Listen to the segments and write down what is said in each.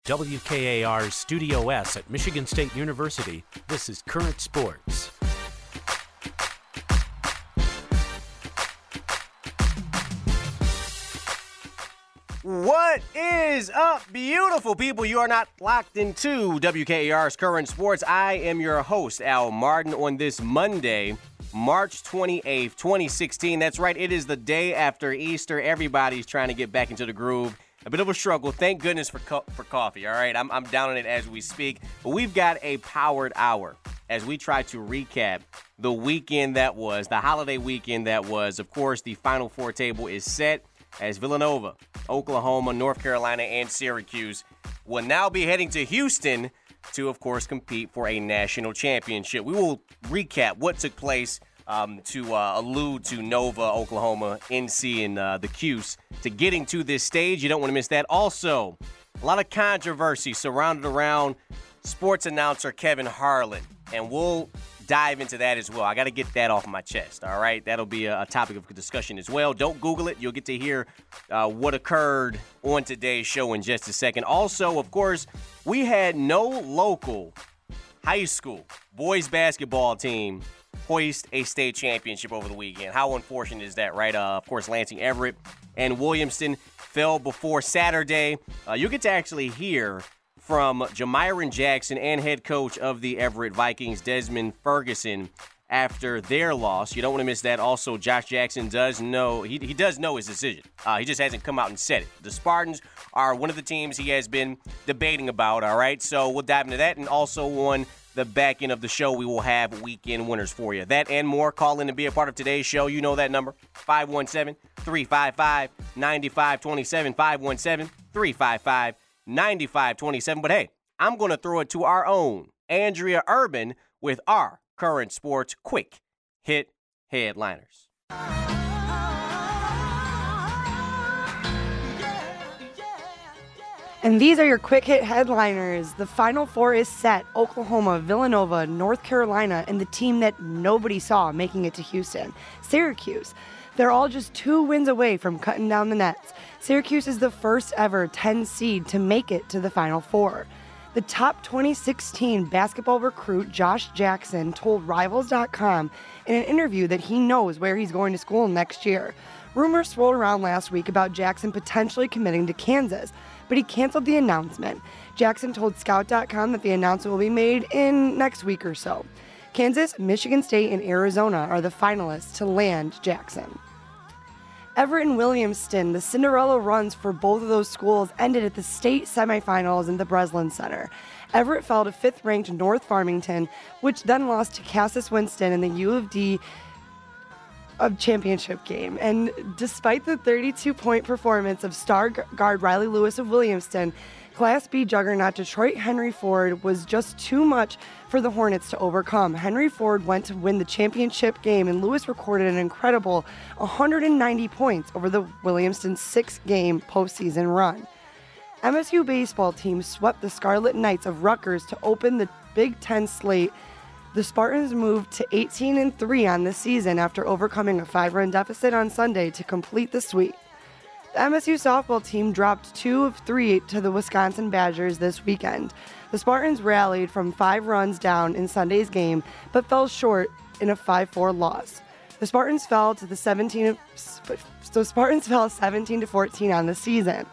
WKAR's Studio S at Michigan State University, this is Current Sports. What is up, beautiful people? You are not locked into WKAR's Current Sports. I am your host, Al Martin, on this Monday, March 28th, 2016. That's right, it is the day after Easter. Everybody's trying to get back into the groove. A bit of a struggle. Thank goodness for coffee, all right? I'm down on it as we speak. But we've got a powered hour as we try to recap the weekend that was, the holiday weekend that was. Of course, the Final Four table is set as Villanova, Oklahoma, North Carolina, and Syracuse will now be heading to Houston to, of course, compete for a national championship. We will recap what took place to allude to Nova, Oklahoma, NC, and the Cuse to getting to this stage. You don't want to miss that. Also, a lot of controversy surrounded around sports announcer Kevin Harlan, and we'll dive into that as well. I got to get that off my chest, all right? That'll be a topic of discussion as well. Don't Google it. You'll get to hear what occurred on today's show in just a second. Also, of course, we had no local high school boys basketball team hoist a state championship over the weekend. How unfortunate is that, right? Of course, Lansing Everett and Williamston fell before Saturday. You'll get to actually hear from Jamyron Jackson and head coach of the Everett Vikings, Desmond Ferguson, after their loss. You don't want to miss that. Also, Josh Jackson does know, he does know his decision. He just hasn't come out and said it. The Spartans are one of the teams he has been debating about, all right? So we'll dive into that. And also on the back end of the show, we will have weekend winners for you. That and more. Call in and be a part of today's show. You know that number, 517-355-9527, 517-355-9527. But hey, I'm going to throw it to our own Andrea Urban with our Current Sports Quick Hit Headliners. And these are your quick hit headliners. The Final Four is set. Oklahoma, Villanova, North Carolina, and the team that nobody saw making it to Houston, Syracuse. They're all just 2 wins away from cutting down the nets. Syracuse is the first ever 10 seed to make it to the Final Four. The top 2016 basketball recruit Josh Jackson told Rivals.com in an interview that he knows where he's going to school next year. Rumors swirled around last week about Jackson potentially committing to Kansas, but he canceled the announcement. Jackson told Scout.com that the announcement will be made in next week or so. Kansas, Michigan State, and Arizona are the finalists to land Jackson. Everett and Williamston, the Cinderella runs for both of those schools ended at the state semifinals in the Breslin Center. Everett fell to 5th-ranked North Farmington, which then lost to Cassius Winston in the U of D championship game. And despite the 32-point performance of star guard Riley Lewis of Williamston, Class B juggernaut Detroit Henry Ford was just too much for the Hornets to overcome. Henry Ford went to win the championship game, and Lewis recorded an incredible 190 points over the Williamston 6-game postseason run. MSU baseball team swept the Scarlet Knights of Rutgers to open the Big Ten slate. The Spartans moved to 18-3 on the season after overcoming a 5-run deficit on Sunday to complete the sweep. The MSU softball team dropped 2 of 3 to the Wisconsin Badgers this weekend. The Spartans rallied from 5 runs down in Sunday's game, but fell short in a 5-4 loss. The Spartans fell 17-14 on the season.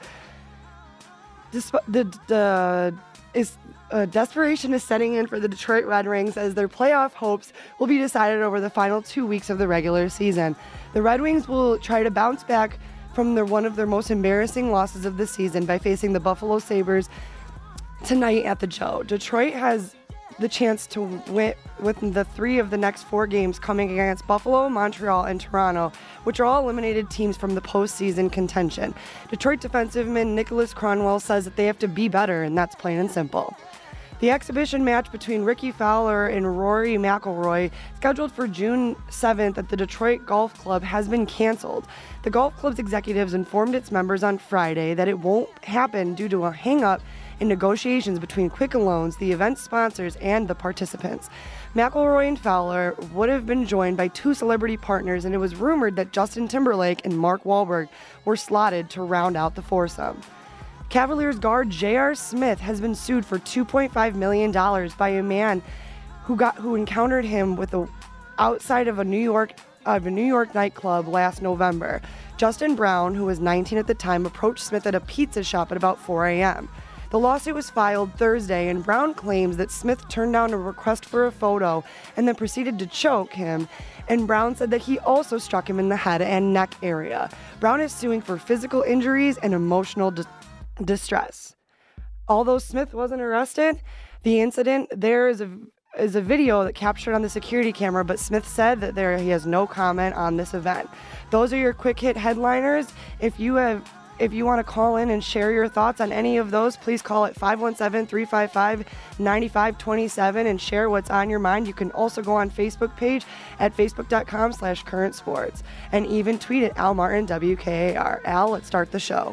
Desperation is setting in for the Detroit Red Wings as their playoff hopes will be decided over the final 2 weeks of the regular season. The Red Wings will try to bounce back from one of their most embarrassing losses of the season by facing the Buffalo Sabres tonight at the Joe. Detroit has the chance to win with the 3 of the next 4 games coming against Buffalo, Montreal, and Toronto, which are all eliminated teams from the postseason contention. Detroit defenseman Nicholas Cronwell says that they have to be better, and that's plain and simple. The exhibition match between Ricky Fowler and Rory McIlroy, scheduled for June 7th at the Detroit Golf Club, has been canceled. The golf club's executives informed its members on Friday that it won't happen due to a hang-up in negotiations between Quicken Loans, the event sponsors, and the participants. McIlroy and Fowler would have been joined by 2 celebrity partners, and it was rumored that Justin Timberlake and Mark Wahlberg were slotted to round out the foursome. Cavaliers guard J.R. Smith has been sued for $2.5 million by a man who encountered him outside of a New York nightclub last November. Justin Brown, who was 19 at the time, approached Smith at a pizza shop at about 4 a.m. The lawsuit was filed Thursday, and Brown claims that Smith turned down a request for a photo and then proceeded to choke him. And Brown said that he also struck him in the head and neck area. Brown is suing for physical injuries and emotional distress. Although Smith wasn't arrested, the incident, there is a video that captured on the security camera, but Smith said that he has no comment on this event. Those are your quick hit headliners. If you want to call in and share your thoughts on any of those, please call at 517-355-9527 and share what's on your mind. You can also go on Facebook page at facebook.com/currentsports and even tweet at Al Martin WKAR. Al, let's start the show.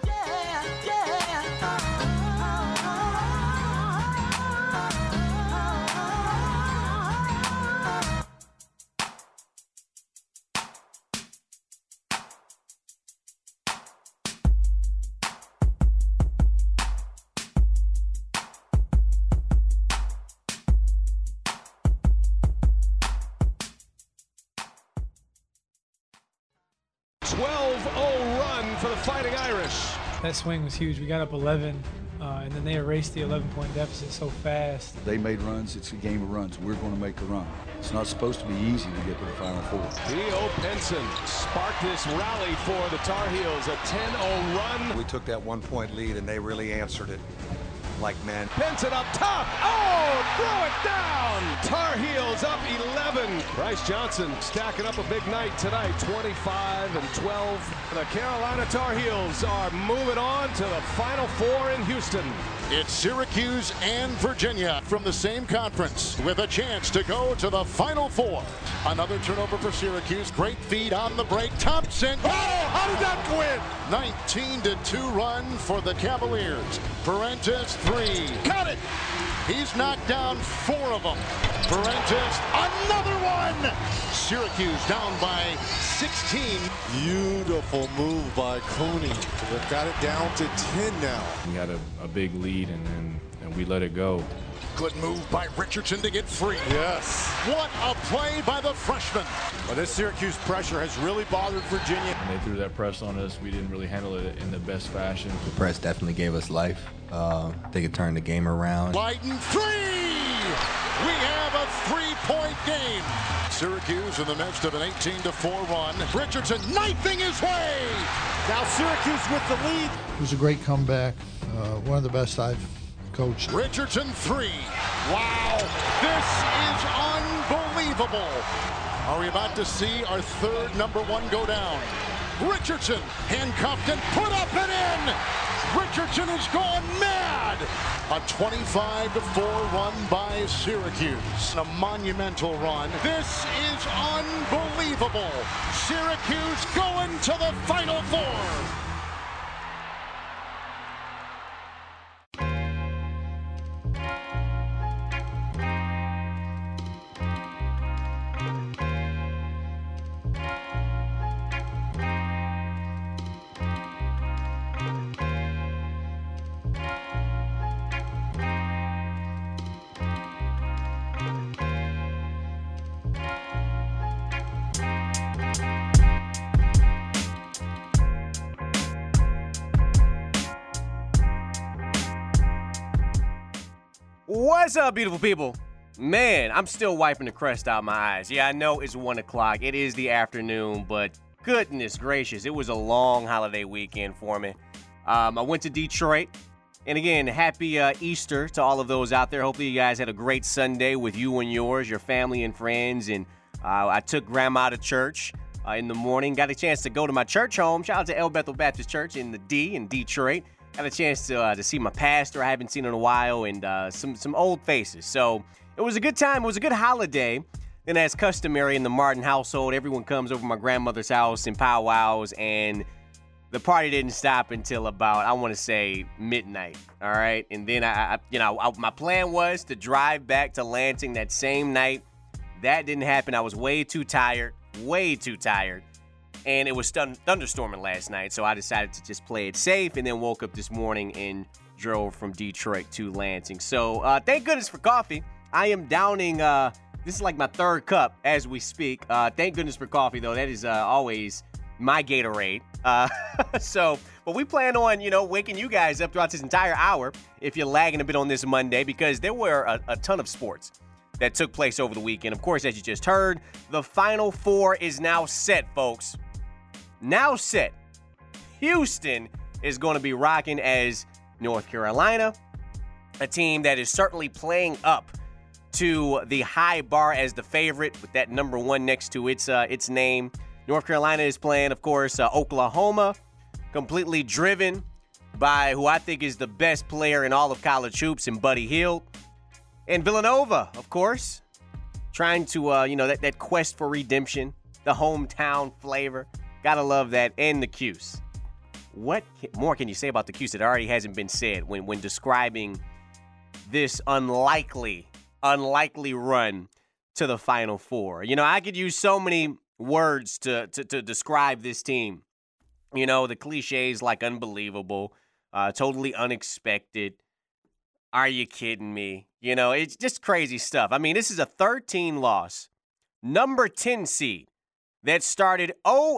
That swing was huge. We got up 11, and then they erased the 11-point deficit so fast. They made runs. It's a game of runs. We're going to make a run. It's not supposed to be easy to get to the Final Four. Leo Benson sparked this rally for the Tar Heels, a 10-0 run. We took that 1-point lead, and they really answered it like men. Benson up top. Oh, throw it down. Tar Heels up 11. Bryce Johnson stacking up a big night tonight, 25-12. The Carolina Tar Heels are moving on to the Final Four in Houston. It's Syracuse and Virginia from the same conference with a chance to go to the Final Four. Another turnover for Syracuse. Great feed on the break. Thompson. Oh, how did that go in? 19-2 run for the Cavaliers. Parentis 3. Got it. He's knocked down 4 of them. Parentis, another one. Syracuse down by 16. Beautiful move by Cooney. They've got it down to 10 now. We had a big lead and we let it go. Good move by Richardson to get free. Yes. What a play by the freshman. Well, this Syracuse pressure has really bothered Virginia. When they threw that press on us, we didn't really handle it in the best fashion. The press definitely gave us life. They could turn the game around. Leiden 3! We have a 3-point game. Syracuse in the midst of an 18-4 run. Richardson knifing his way. Now Syracuse with the lead. It was a great comeback. One of the best I've coached. Richardson 3. Wow, this is unbelievable. Are we about to see our third #1 go down? Richardson handcuffed and put up and in. Richardson has gone mad. A 25-4 run by Syracuse. A monumental run. This is unbelievable. Syracuse going to the Final Four. What's up, beautiful people? Man, I'm still wiping the crust out my eyes. Yeah, I know it's 1 o'clock. It is the afternoon, but goodness gracious, it was a long holiday weekend for me. I went to Detroit. And again, happy Easter to all of those out there. Hopefully you guys had a great Sunday with you and yours, your family and friends. And I took Grandma to church in the morning. Got a chance to go to my church home. Shout out to El Bethel Baptist Church in the D in Detroit. Got a chance to see my pastor I haven't seen in a while and some old faces. So it was a good time. It was a good holiday. Then as customary in the Martin household, everyone comes over to my grandmother's house and powwows, and the party didn't stop until about, I want to say, midnight. All right. And then my plan was to drive back to Lansing that same night. That didn't happen. I was way too tired. and it was thunderstorming last night, so I decided to just play it safe, and then woke up this morning and drove from Detroit to Lansing. So thank goodness for coffee. I am downing, this is like my third cup as we speak. Thank goodness for coffee, though. That is always my Gatorade. But we plan on, waking you guys up throughout this entire hour if you're lagging a bit on this Monday, because there were a ton of sports that took place over the weekend. Of course, as you just heard, the Final Four is now set, folks. Now set. Houston is going to be rocking as North Carolina, a team that is certainly playing up to the high bar as the favorite with that number 1 next to its name. North Carolina is playing, of course, Oklahoma, completely driven by who I think is the best player in all of college hoops, in Buddy Hield. And Villanova, of course, trying to, that quest for redemption, the hometown flavor. Gotta love that. And the Cuse. What more can you say about the Cuse that already hasn't been said when describing this unlikely run to the Final Four? I could use so many words to describe this team. The cliches like unbelievable, totally unexpected. Are you kidding me? It's just crazy stuff. I mean, this is a 13-loss, number 10 seed that started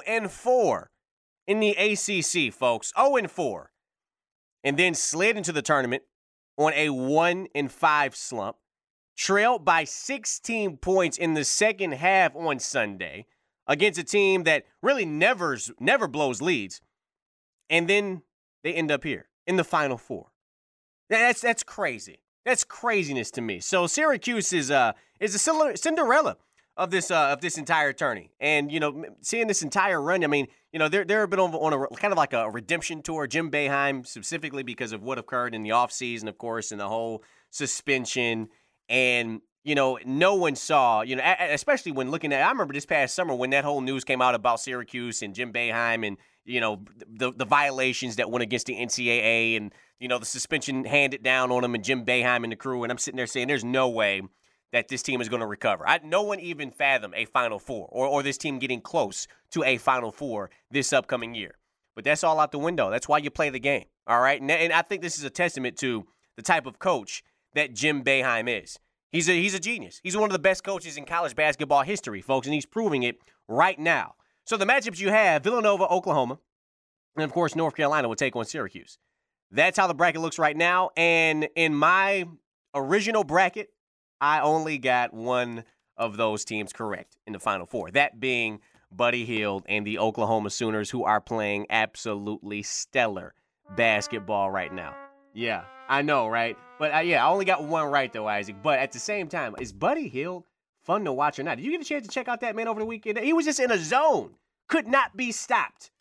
0-4 in the ACC, folks. 0-4. And then slid into the tournament on a 1-5 slump, trailed by 16 points in the second half on Sunday against a team that really never blows leads. And then they end up here in the Final Four. That's crazy. That's craziness to me. So Syracuse is a Cinderella of this entire tourney. And seeing this entire run, I mean, they're a bit on a kind of like a redemption tour. Jim Boeheim, specifically because of what occurred in the offseason, of course, and the whole suspension. And no one saw, especially when looking at, I remember this past summer when that whole news came out about Syracuse and Jim Boeheim and, the violations that went against the NCAA and, the suspension handed down on them and Jim Boeheim and the crew. And I'm sitting there saying there's no way that this team is going to recover. No one even fathomed a Final Four or this team getting close to a Final Four this upcoming year. But that's all out the window. That's why you play the game, all right? And I think this is a testament to the type of coach that Jim Boeheim is. He's a genius. He's one of the best coaches in college basketball history, folks, and he's proving it right now. So the matchups you have, Villanova, Oklahoma, and, of course, North Carolina will take on Syracuse. That's how the bracket looks right now. And in my original bracket, I only got one of those teams correct in the Final Four, that being Buddy Hield and the Oklahoma Sooners, who are playing absolutely stellar basketball right now. Yeah, I know, right? But, I only got one right, though, Isaac. But at the same time, is Buddy Hield fun to watch or not? Did you get a chance to check out that man over the weekend? He was just in a zone. Could not be stopped.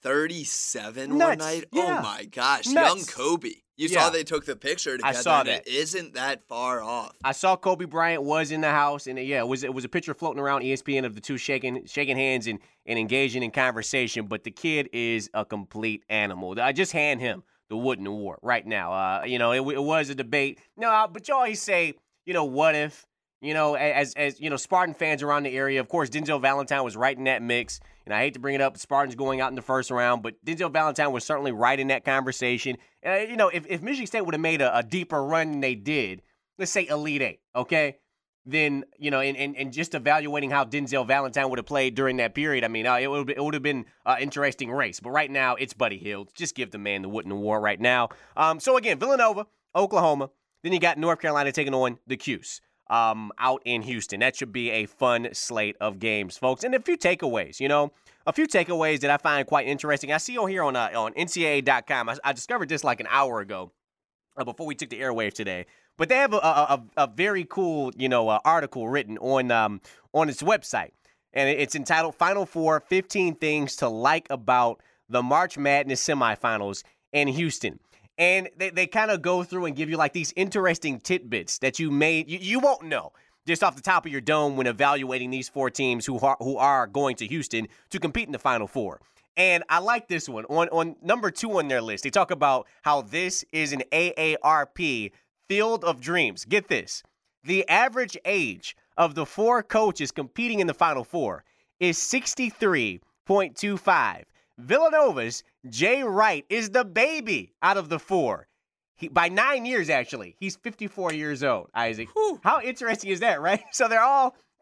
37 Nuts. one night? Yeah. Oh, my gosh. Nuts. Young Kobe. You saw they took the picture together. I saw that. It isn't that far off. I saw Kobe Bryant was in the house, and it was a picture floating around ESPN of the two shaking hands and engaging in conversation, but the kid is a complete animal. I just hand him the Wooden Award right now. It was a debate. No, but you always say, what if? As Spartan fans around the area, of course, Denzel Valentine was right in that mix. And I hate to bring it up, Spartans going out in the first round, but Denzel Valentine was certainly right in that conversation. If Michigan State would have made a deeper run than they did, let's say Elite Eight, okay? Then, and just evaluating how Denzel Valentine would have played during that period, I mean, it would have been an interesting race. But right now, it's Buddy Hield. Just give the man the Wooden Award right now. So again, Villanova, Oklahoma. Then you got North Carolina taking on the Cuse. Out in Houston. That should be a fun slate of games, folks. And a few takeaways, that I find quite interesting. I see on here on NCAA.com. I discovered this like an hour ago before we took the airwaves today. But they have a very cool, article written on its website. And it's entitled Final Four, 15 Things to Like About the March Madness Semifinals in Houston. And they kind of go through and give you like these interesting tidbits that you won't know just off the top of your dome when evaluating these four teams who are going to Houston to compete in the Final Four. And I like this one. On number 2 on their list, they talk about how this is an AARP field of dreams. Get this. The average age of the 4 coaches competing in the Final Four is 63.6 6.25. Villanova's Jay Wright is the baby out of the 4. By 9 years, actually. He's 54 years old, Isaac. Whew. How interesting is that, right? So they're all they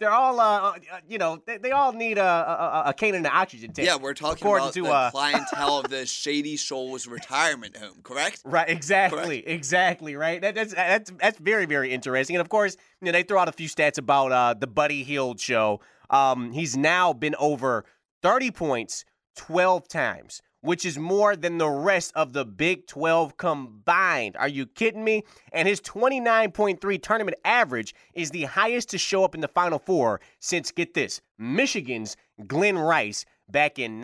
all need a cane and an oxygen tank. Yeah, we're talking about the clientele of the Shady Shoals retirement home, correct? Right, exactly, right. That's very, very interesting. And of course, they throw out a few stats about the Buddy Hield show. He's now been over 30 points 12 times, which is more than the rest of the Big 12 combined. Are you kidding me? And his 29.3 tournament average is the highest to show up in the Final Four since, get this, Michigan's Glenn Rice back in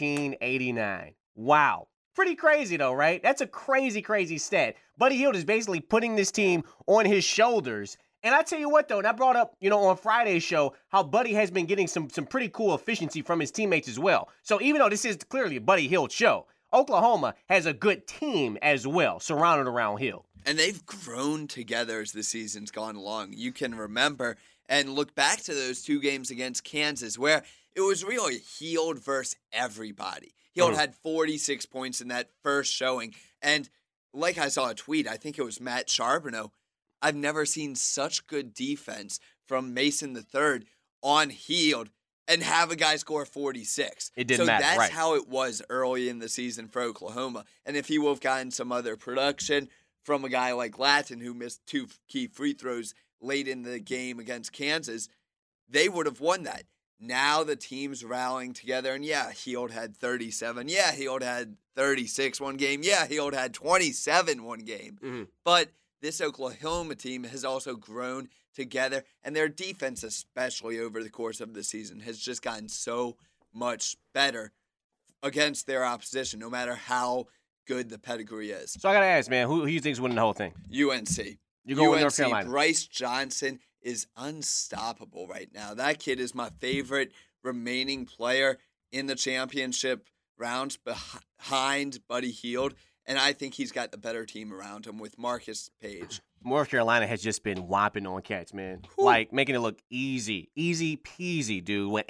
1989. Wow. Pretty crazy, though, right? That's a crazy, crazy stat. Buddy Hield is basically putting this team on his shoulders. And I tell you what, though, and I brought up, on Friday's show, how Buddy has been getting some pretty cool efficiency from his teammates as well. So even though this is clearly a Buddy Hield show, Oklahoma has a good team as well surrounded around Hield. And they've grown together as the season's gone along. You can remember and look back to those 2 games against Kansas where it was really Hield versus everybody. Hield had 46 points in that first showing. And like I saw a tweet, I think it was Matt Charbonneau, I've never seen such good defense from Mason III on Hield and have a guy score 46. It didn't matter, So that's right. how it was early in the season for Oklahoma. And if he would have gotten some other production from a guy like Latin who missed 2 key free throws late in the game against Kansas, they would have won that. Now the team's rallying together, and yeah, Hield had 37. Yeah, Hield had 36 one game. Yeah, Hield had 27 one game. Mm-hmm. But this Oklahoma team has also grown together, and their defense, especially over the course of the season, has just gotten so much better against their opposition, no matter how good the pedigree is. So I got to ask, man, who do you think is winning the whole thing? UNC. You go with North Carolina. Bryce Johnson is unstoppable right now. That kid is my favorite remaining player in the championship rounds behind Buddy Hield. And I think he's got the better team around him with Marcus Page. North Carolina has just been whopping on cats, man. Whew. Like, making it look easy. Easy peasy, dude. Went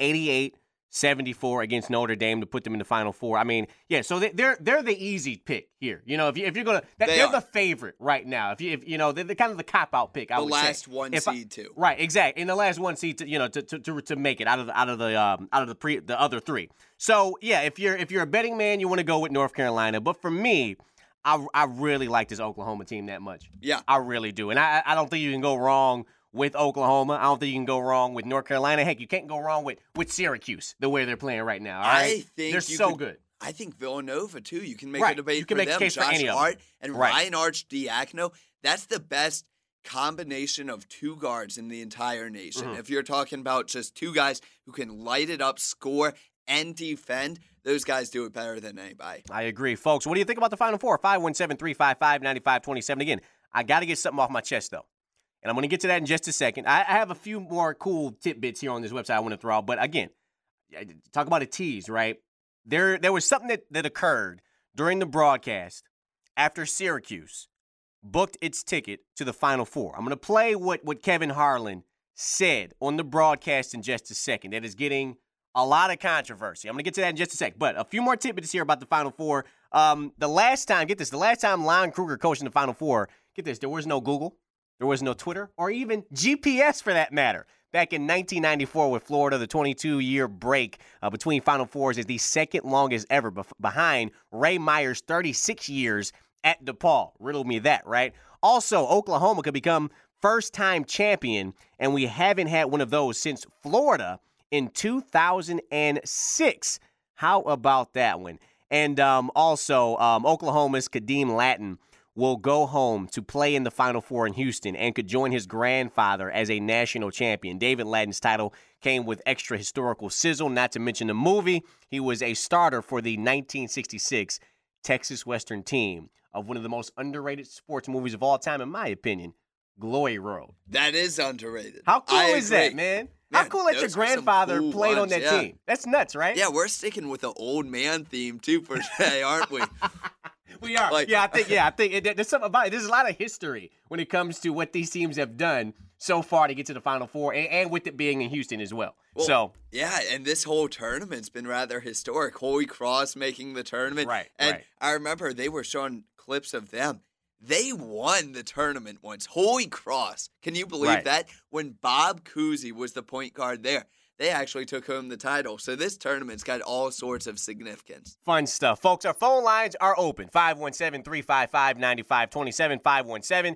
88-74 against Notre Dame to put them in the Final Four. I mean, yeah, so they're the easy pick here. If you're going to – they're the favorite right now. If they're kind of the cop-out pick, I would say. The last one seed, too. Right, exactly. In the last one seed to make it out of the other 3. So, yeah, if you're a betting man, you want to go with North Carolina. But for me, I really like this Oklahoma team that much. Yeah. I really do. And I don't think you can go wrong with Oklahoma. I don't think you can go wrong with North Carolina. Heck, you can't go wrong with Syracuse, the way they're playing right now. All right? I think they're so good. I think Villanova, too. You can make a debate for them. A case Josh for any Hart of them. and Right. Ryan Arcidiacono. That's the best combination of 2 guards in the entire nation. Mm-hmm. If you're talking about just 2 guys who can light it up, score, and defend, those guys do it better than anybody. I agree. Folks, what do you think about the Final Four? 517-355-9527. Again, I got to get something off my chest, though. And I'm going to get to that in just a second. I have a few more cool tidbits here on this website I want to throw out. But again, talk about a tease, right? There was something that occurred during the broadcast after Syracuse booked its ticket to the Final Four. I'm going to play what Kevin Harlan said on the broadcast in just a second. That is getting a lot of controversy. I'm going to get to that in just a sec. But a few more tidbits here about the Final Four. The last time Lon Kruger coached in the Final Four, get this, there was no Google, there was no Twitter, or even GPS for that matter. Back in 1994 with Florida, the 22-year break between Final Fours is the second longest ever behind Ray Meyer's 36 years at DePaul. Riddle me that, right? Also, Oklahoma could become first-time champion, and we haven't had one of those since Florida in 2006. How about that one? And also, Oklahoma's Kadeem Latin will go home to play in the Final Four in Houston and could join his grandfather as a national champion. David Lattin's title came with extra historical sizzle, not to mention the movie. He was a starter for the 1966 Texas Western team of one of the most underrated sports movies of all time, in my opinion, Glory Road. That is underrated. How cool is that, man? How cool that your grandfather played on that team. That's nuts, right? Yeah, we're sticking with the old man theme, too, for today, aren't we? We are. Like, I think there's something about it. There's a lot of history when it comes to what these teams have done so far to get to the Final Four, and with it being in Houston as well. Yeah, and this whole tournament's been rather historic. Holy Cross making the tournament. Right. I remember they were showing clips of them. They won the tournament once. Holy Cross. Can you believe that? When Bob Cousy was the point guard there, they actually took home the title. So this tournament's got all sorts of significance. Fun stuff. Folks, our phone lines are open. 517-355-9527,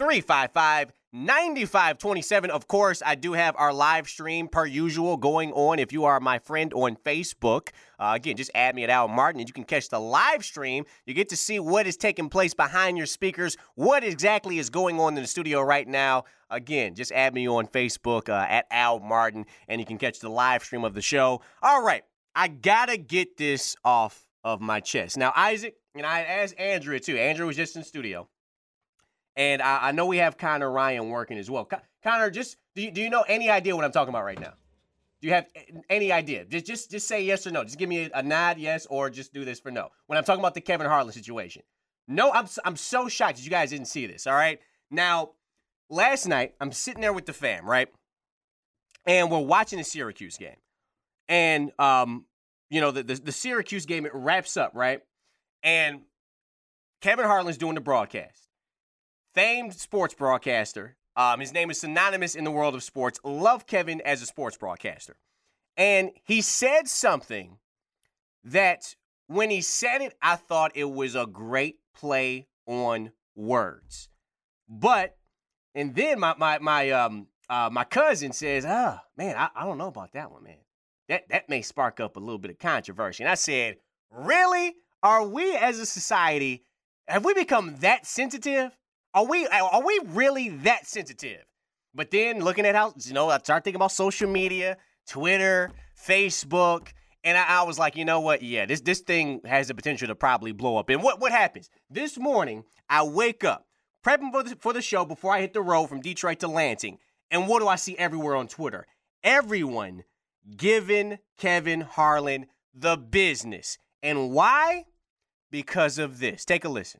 517-355-9527. Of course, I do have our live stream, per usual, going on. If you are my friend on Facebook, again, just add me at Al Martin, and you can catch the live stream. You get to see what is taking place behind your speakers, what exactly is going on in the studio right now. Again, just add me on Facebook at Al Martin, and you can catch the live stream of the show. All right, I got to get this off of my chest. Now, Isaac, and I asked Andrea, too. Andrea was just in the studio. And I know we have Connor Ryan working as well. Connor, just do you know any idea what I'm talking about right now? Do you have any idea? Just say yes or no. Just give me a nod, yes, or just do this for no. When I'm talking about the Kevin Harlan situation. No, I'm so shocked that you guys didn't see this, all right? Now, last night, I'm sitting there with the fam, right? And we're watching the Syracuse game. And, the Syracuse game, it wraps up, right? And Kevin Harlan's doing the broadcast. Famed sports broadcaster. His name is synonymous in the world of sports. Love Kevin as a sports broadcaster. And he said something that when he said it, I thought it was a great play on words. And then my cousin says, man, I don't know about that one, man. That may spark up a little bit of controversy. And I said, really? Are we as a society, have we become that sensitive? Are we really that sensitive? But then looking at how, I started thinking about social media, Twitter, Facebook, and I was like, you know what? Yeah, this thing has the potential to probably blow up. And what happens? This morning, I wake up, prepping for the show before I hit the road from Detroit to Lansing. And what do I see everywhere on Twitter? Everyone giving Kevin Harlan the business. And why? Because of this. Take a listen.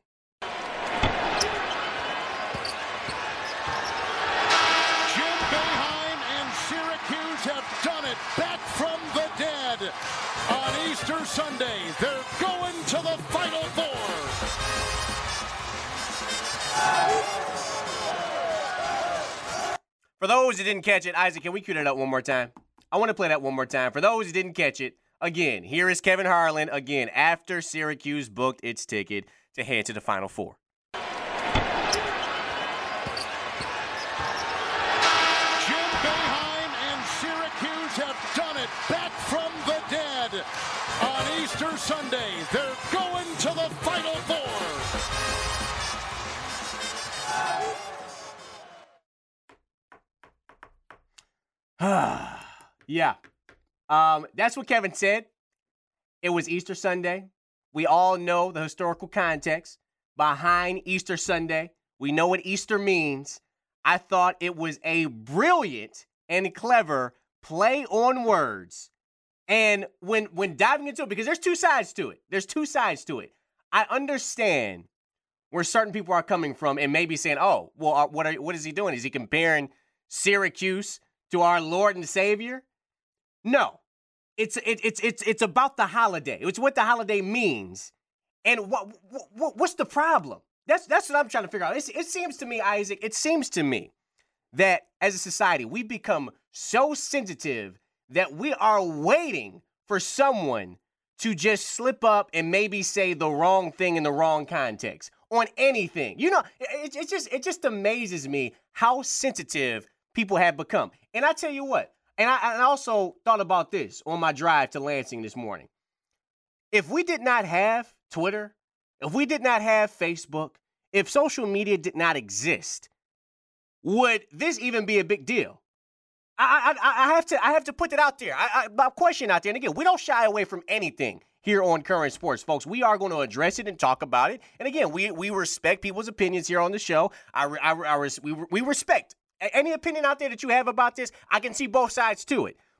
Back from the dead on Easter Sunday. They're going to the Final Four. For those that didn't catch it, Isaac, can we cue that up one more time? I want to play that one more time. For those that didn't catch it, again, here is Kevin Harlan, again, after Syracuse booked its ticket to head to the Final Four. Back from the dead on Easter Sunday. They're going to the Final Four. Yeah. That's what Kevin said. It was Easter Sunday. We all know the historical context behind Easter Sunday. We know what Easter means. I thought it was a brilliant and clever play on words. And when diving into it, because there's two sides to it. I understand where certain people are coming from and maybe saying, oh, well, what is he doing? Is he comparing Syracuse to our Lord and Savior? No. It's about the holiday. It's what the holiday means. And what's the problem? That's what I'm trying to figure out. It seems to me, Isaac, that as a society, we've become so sensitive that we are waiting for someone to just slip up and maybe say the wrong thing in the wrong context on anything. It just amazes me how sensitive people have become. And I tell you what, and I also thought about this on my drive to Lansing this morning. If we did not have Twitter, if we did not have Facebook, if social media did not exist, would this even be a big deal? I have to put that out there. My question out there. And again, we don't shy away from anything here on Current Sports, folks. We are going to address it and talk about it. And again, we respect people's opinions here on the show. We respect any opinion out there that you have about this. I can see both sides to it.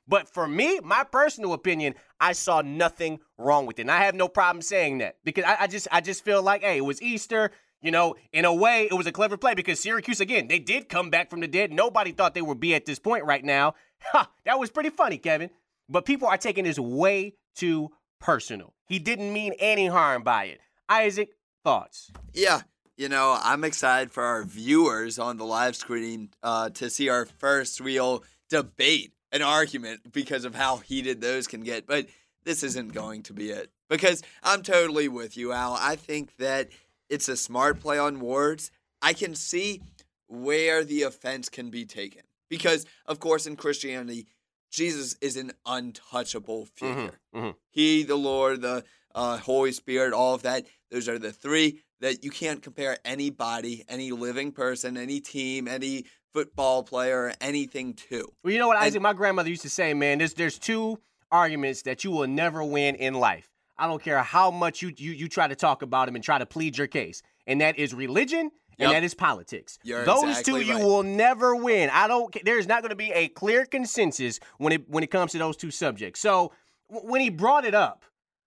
But for me, my personal opinion, I saw nothing wrong with it. And I have no problem saying that because I just feel like, hey, it was Easter. You know, in a way, it was a clever play because Syracuse, again, they did come back from the dead. Nobody thought they would be at this point right now. Ha, that was pretty funny, Kevin. But people are taking this way too personal. He didn't mean any harm by it. Isaac, thoughts? Yeah. You know, I'm excited for our viewers on the live screen to see our first real debate, an argument, because of how heated those can get. But this isn't going to be it. Because I'm totally with you, Al. I think that it's a smart play on words. I can see where the offense can be taken. Because, of course, in Christianity, Jesus is an untouchable figure. He, the Lord, the Holy Spirit, all of that, those are the three that you can't compare anybody, any living person, any team, any football player, anything to. Well, you know what, Isaac? My grandmother used to say, man, there's two arguments that you will never win in life. I don't care how much you try to talk about them and try to plead your case. And that is religion and that is politics. Those exactly two right. You will never win. There's not going to be a clear consensus when it comes to those two subjects. So when he brought it up,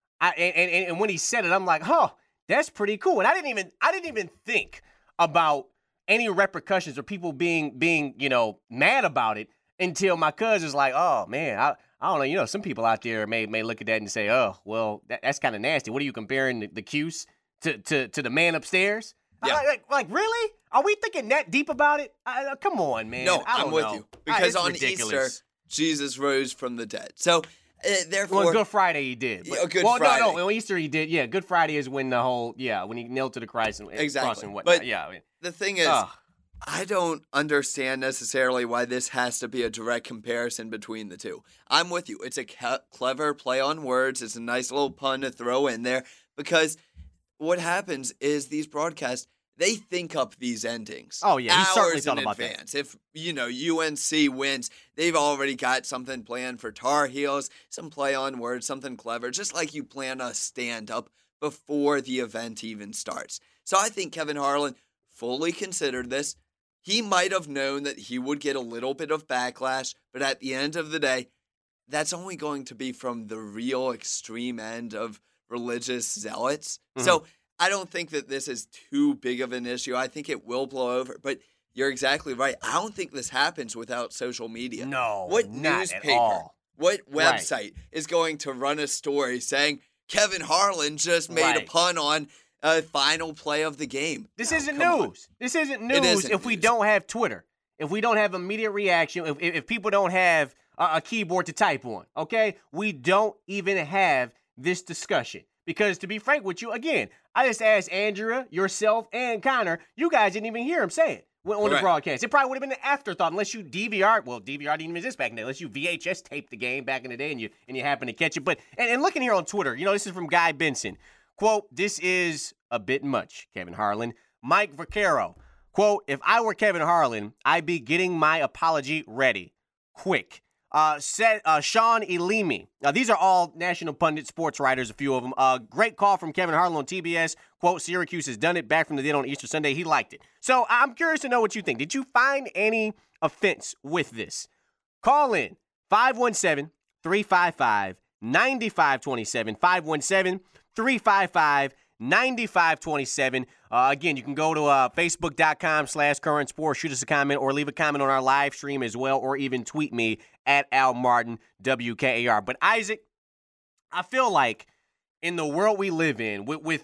and when he said it, I'm like, huh, that's pretty cool. And I didn't even think about any repercussions or people being mad about it until my cousin's like, oh man, I don't know. You know, some people out there may look at that and say, oh, well, that's kind of nasty. What are you comparing the Cuse to the man upstairs? Yeah. Like really? Are we thinking that deep about it? Come on, man. No, I'm with know. you. Because on ridiculous. Easter, Jesus rose from the dead. So, therefore... Well, Good Friday he did. Friday. No, on Easter he did. Yeah, Good Friday is when when he knelt to the cross and cross and whatnot. But yeah, I mean, the thing is, I don't understand necessarily why this has to be a direct comparison between the two. I'm with you. It's a clever play on words. It's a nice little pun to throw in there because what happens is these broadcasts, they think up these endings. Oh, yeah. He certainly hours thought in about advance. If, UNC wins, they've already got something planned for Tar Heels, some play on words, something clever, just like you plan a stand-up before the event even starts. So I think Kevin Harlan fully considered this. He might have known that he would get a little bit of backlash, but at the end of the day, that's only going to be from the real extreme end of religious zealots. So I don't think that this is too big of an issue. I think it will blow over, but you're exactly right. I don't think this happens without social media. No, what not newspaper, at all. what website is going to run a story saying Kevin Harlan just made a pun on a final play of the game? This isn't news. This isn't news if we don't have Twitter, if we don't have immediate reaction, if people don't have a keyboard to type on, okay? We don't even have this discussion. Because to be frank with you, again, I just asked Andrea, yourself, and Connor. You guys didn't even hear him say it on the broadcast. It probably would have been an afterthought unless you DVR. Well, DVR didn't even exist back in the day. Unless you VHS taped the game back in the day and you happen to catch it. But and looking here on Twitter, this is from Guy Benson. Quote, this is a bit much, Kevin Harlan. Mike Vaccaro, quote, if I were Kevin Harlan, I'd be getting my apology ready. Quick. Sean Elimi. Now, these are all national pundit sports writers, a few of them. Great call from Kevin Harlan on TBS. Quote, Syracuse has done it back from the dead on Easter Sunday. He liked it. So I'm curious to know what you think. Did you find any offense with this? Call in 517-355-9527. 517-355-9527. Again, you can go to Facebook.com/Current Sports, shoot us a comment, or leave a comment on our live stream as well, or even tweet me at Al Martin WKAR. But Isaac, I feel like in the world we live in, with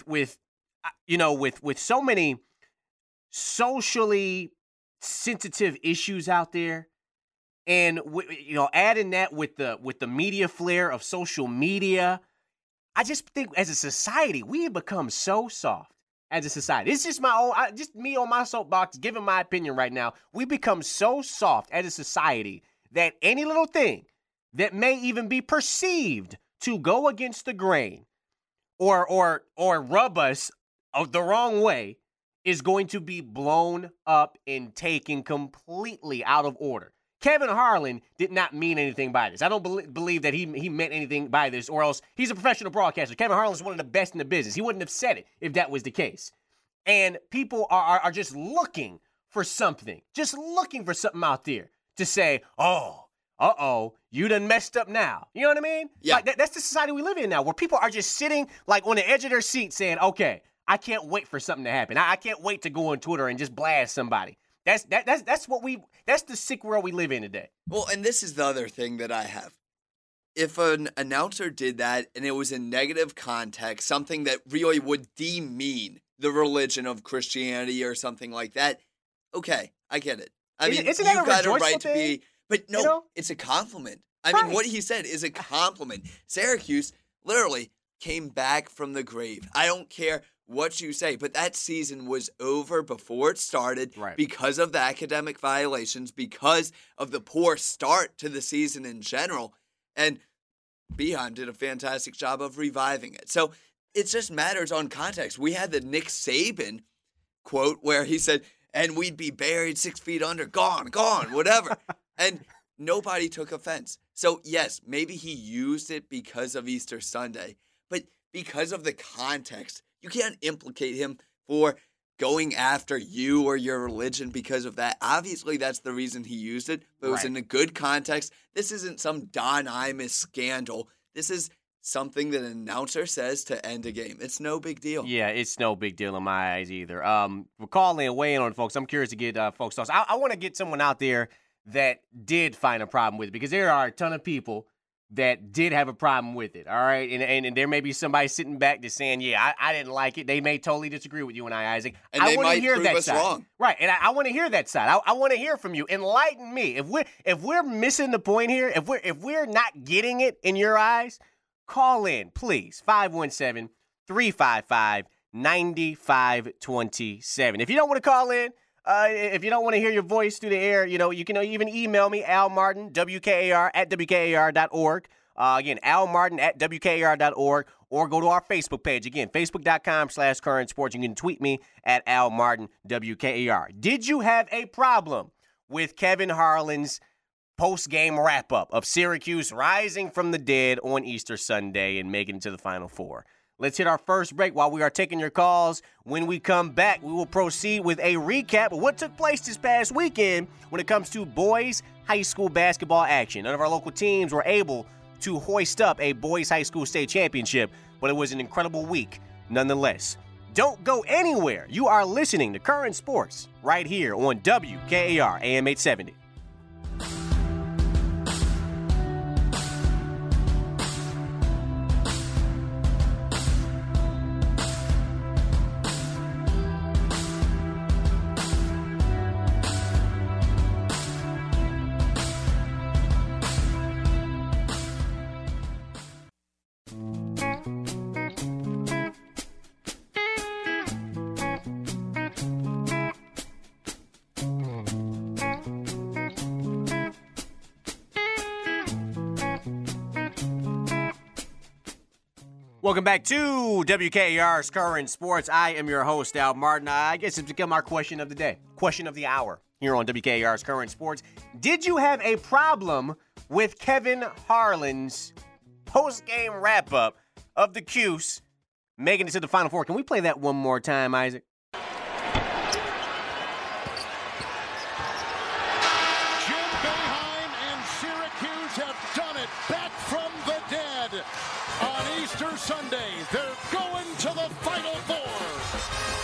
so many socially sensitive issues out there, and adding that with the media flair of social media, I just think as a society, we have become so soft as a society. It's just just me on my soapbox giving my opinion right now. We become so soft as a society that any little thing that may even be perceived to go against the grain or rub us the wrong way is going to be blown up and taken completely out of order. Kevin Harlan did not mean anything by this. I don't believe that he meant anything by this, or else he's a professional broadcaster. Kevin Harlan is one of the best in the business. He wouldn't have said it if that was the case. And people are just looking for something out there to say, oh, you done messed up now. You know what I mean? Yeah. Like, that's the society we live in now, where people are just sitting like on the edge of their seat saying, okay, I can't wait for something to happen. I can't wait to go on Twitter and just blast somebody. That's the sick world we live in today. Well, and this is the other thing that I have. If an announcer did that and it was in negative context, something that really would demean the religion of Christianity or something like that, okay, I get it. I mean, you've got a right to be, but no, it's a compliment. I mean, what he said is a compliment. Syracuse literally came back from the grave. I don't care what you say, but that season was over before it started because of the academic violations, because of the poor start to the season in general, and Boeheim did a fantastic job of reviving it. So it just matters on context. We had the Nick Saban quote where he said, and we'd be buried 6 feet under, gone, whatever. And nobody took offense. So yes, maybe he used it because of Easter Sunday, but because of the context, you can't implicate him for going after you or your religion because of that. Obviously, that's the reason he used it, but it was in a good context. This isn't some Don Imus scandal. This is something that an announcer says to end a game. It's no big deal. Yeah, it's no big deal in my eyes either. We're calling and weighing on it, folks. I'm curious to get folks' thoughts. I want to get someone out there that did find a problem with it, because there are a ton of people that did have a problem with it, all right? And there may be somebody sitting back just saying, yeah, I didn't like it. They may totally disagree with you and I, Isaac. And they might prove us wrong. Right, and I want to hear that side. I want to hear from you. Enlighten me. If we're missing the point here, if we're not getting it in your eyes, call in, please, 517-355-9527. If you don't want to call in, if you don't want to hear your voice through the air, you can even email me, Al Martin, WKAR, at WKAR.org. Again, Al Martin at WKAR.org, or go to our Facebook page. Again, Facebook.com/Current Sports. You can tweet me at Al Martin, WKAR. Did you have a problem with Kevin Harlan's post-game wrap-up of Syracuse rising from the dead on Easter Sunday and making it to the Final Four? Let's hit our first break while we are taking your calls. When we come back, we will proceed with a recap of what took place this past weekend when it comes to boys high school basketball action. None of our local teams were able to hoist up a boys high school state championship, but it was an incredible week nonetheless. Don't go anywhere. You are listening to Current Sports right here on WKAR AM 870. Welcome back to WKAR's Current Sports. I am your host, Al Martin. I guess it's become our question of the day, question of the hour here on WKAR's Current Sports. Did you have a problem with Kevin Harlan's post-game wrap-up of the Cuse making it to the Final Four? Can we play that one more time, Isaac? Jim Boeheim and Syracuse have done it, back from the dead. On Easter Sunday, they're going to the Final Four.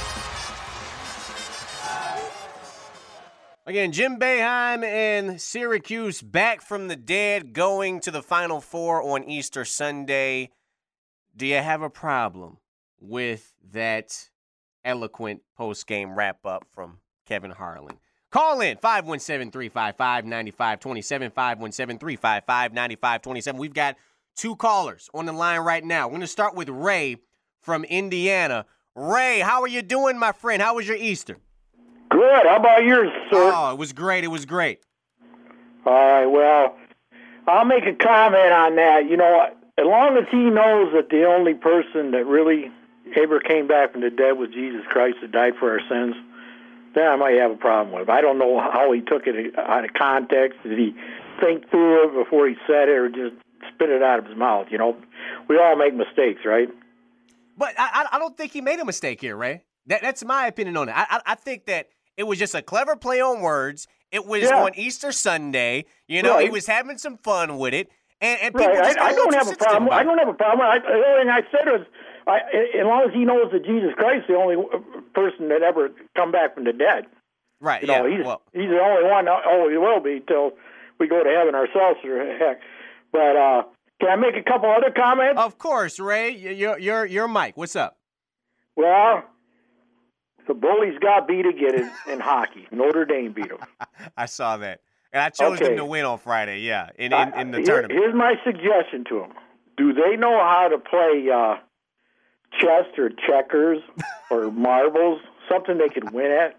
Again, Jim Boeheim and Syracuse back from the dead, going to the Final Four on Easter Sunday. Do you have a problem with that eloquent post-game wrap-up from Kevin Harlan? Call in, 517-355-9527, 517-355-9527. We've got two callers on the line right now. We're going to start with Ray from Indiana. Ray, how are you doing, my friend? How was your Easter? Good. How about yours, sir? Oh, it was great. It was great. All right. Well, I'll make a comment on that. You know, as long as he knows that the only person that really ever came back from the dead was Jesus Christ that died for our sins, then I might have a problem with it. I don't know how he took it out of context. Did he think through it before he said it, or just spit it out of his mouth? You know, we all make mistakes, right? But I don't think he made a mistake here, Ray. That's my opinion on it. I think that it was just a clever play on words, It was on Easter Sunday. You know, he was having some fun with it. And people just I don't have a problem. I don't have a problem. The only thing I said was, as long as he knows that Jesus Christ is the only person that ever come back from the dead. Right, he's the only one, always will be, till we go to heaven ourselves, or heck. But can I make a couple other comments? Of course, Ray. You're Mike. What's up? Well, the Bullies got beat again in hockey. Notre Dame beat them. I saw that. And I chose them to win on Friday, in the tournament. Here's my suggestion to them. Do they know how to play chess or checkers or marbles? Something they could win at?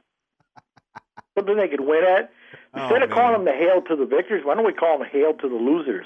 Instead of calling them the Hail to the Victors, why don't we call them Hail to the Losers?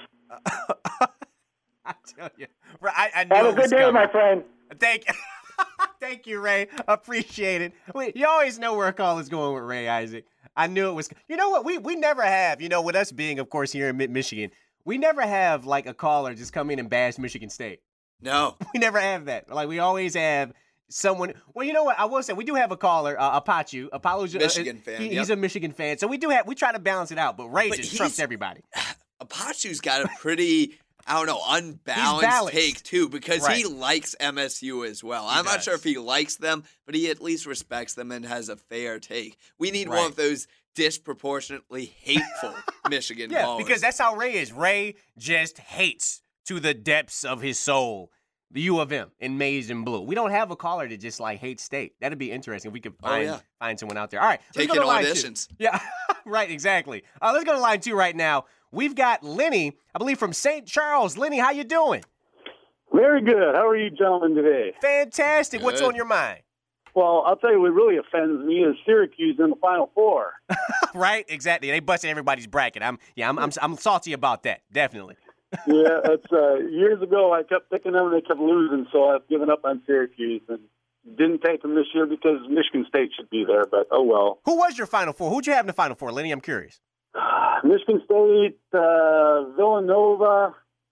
I tell you. I knew Have a it was good day, coming. my friend. Thank you, Ray. Appreciate it. You always know where a call is going with Ray Isaac. I knew it was. You know what? We never have, with us being, of course, here in Michigan, we never have, like, a caller just come in and bash Michigan State. No. We never have that. Like, we always have someone. Well, you know what? I will say, we do have a caller, Apache. Apollo's Michigan fan. He's a Michigan fan. So we try to balance it out, but Ray just trumps everybody. Apache's got a pretty, unbalanced take, too, because he likes MSU as well. I'm not sure if he likes them, but he at least respects them and has a fair take. We need one of those disproportionately hateful Michigan callers. Because that's how Ray is. Ray just hates to the depths of his soul the U of M in maize and blue. We don't have a caller that just, hates State. That'd be interesting if we could find someone out there. All right. Taking auditions. Yeah, right, exactly. Let's go to line 2 right now. We've got Lenny, I believe, from St. Charles. Lenny, how you doing? Very good. How are you gentlemen today? Fantastic. Good. What's on your mind? Well, I'll tell you what really offends me is Syracuse in the Final Four. Right, exactly. They busted everybody's bracket. I'm salty about that, definitely. Yeah, it's years ago I kept picking them and they kept losing, so I've given up on Syracuse and didn't take them this year because Michigan State should be there, but oh well. Who was your Final Four? Who'd you have in the Final Four, Lenny? I'm curious. Michigan State, Villanova,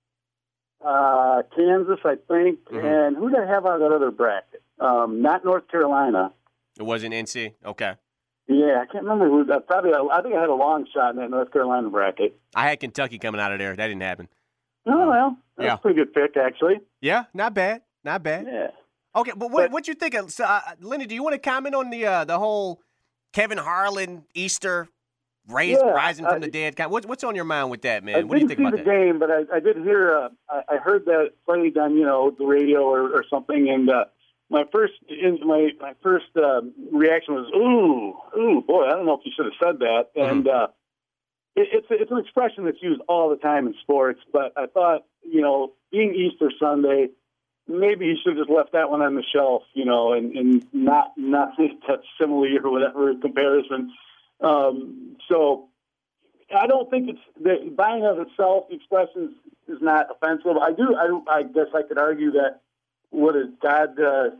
Kansas, I think, and who did I have out of that other bracket? Not North Carolina. It wasn't NC? Okay. Yeah, I can't remember who. I think I had a long shot in that North Carolina bracket. I had Kentucky coming out of there. That didn't happen. Oh, well, that's a pretty good pick, actually. Yeah, not bad. Not bad. Yeah. Okay, but what you think of, Lenny, do you want to comment on the whole Kevin Harlan Easter rising from the dead? What's on your mind with that, man? What do you think about that? I didn't see the game, but I did hear, I heard that played on, the radio or something, and my first reaction was, ooh, boy, I don't know if you should have said that. And it's an expression that's used all the time in sports, but I thought, being Easter Sunday, maybe you should have just left that one on the shelf, and not that simile or whatever comparison. So I don't think it's the buying of itself. The expression is not offensive. I guess I could argue that what is God's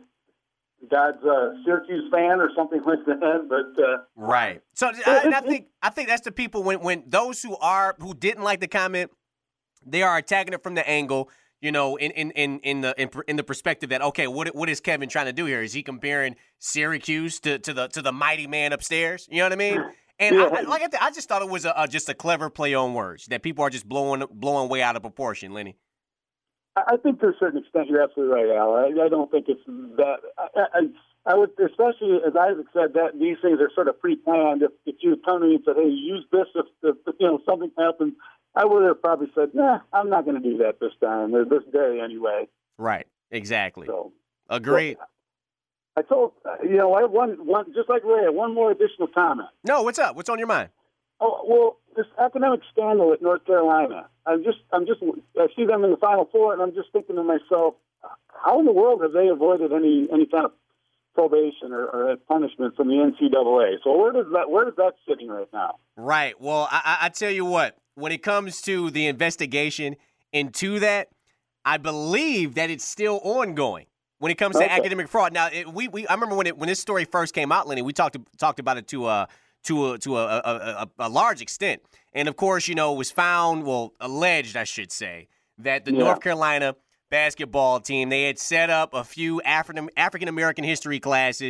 Syracuse fan or something like that. But right. So I think that's the people when those who didn't like the comment, they are attacking it from the angle. In the perspective that, okay, what is Kevin trying to do here? Is he comparing Syracuse to the mighty man upstairs? You know what I mean? And I just thought it was just a clever play on words that people are just blowing way out of proportion, Lenny. I think to a certain extent you're absolutely right, Al. I don't think it's that. I would, especially as Isaac said, that these things are sort of pre-planned. If you come to me and said, "Hey, use this if something happens," I would have probably said, "Nah, I'm not going to do that this time or this day anyway." Right. Exactly. So, agreed. I told I have one just like Ray. One more additional comment. No, what's up? What's on your mind? Oh well, this academic scandal at North Carolina. I see them in the Final Four, and I'm just thinking to myself, how in the world have they avoided any kind of probation or punishment from the NCAA? So where is that sitting right now? Right. Well, I tell you what. When it comes to the investigation into that, I believe that it's still ongoing. When it comes to academic fraud. Now, I remember when this story first came out, Lenny, we talked about it to a large extent. And, of course, it was found, alleged, I should say, that the North Carolina basketball team, they had set up a few African-American history classes